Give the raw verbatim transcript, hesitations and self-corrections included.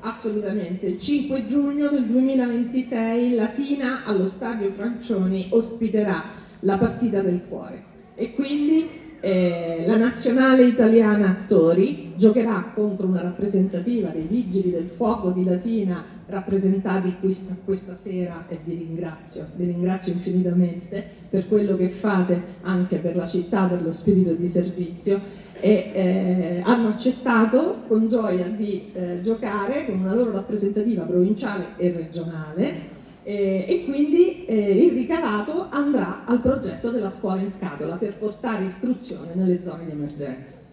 Assolutamente, il cinque giugno del duemilaventisei Latina allo Stadio Francioni ospiterà la partita del cuore e quindi eh, la nazionale italiana attori giocherà contro una rappresentativa dei Vigili del Fuoco di Latina rappresentati questa, questa sera, e vi ringrazio, vi ringrazio infinitamente per quello che fate anche per la città, per lo spirito di servizio. E eh, hanno accettato con gioia di eh, giocare con una loro rappresentativa provinciale e regionale eh, e quindi eh, il ricavato andrà al progetto della scuola in scatola per portare istruzione nelle zone di emergenza.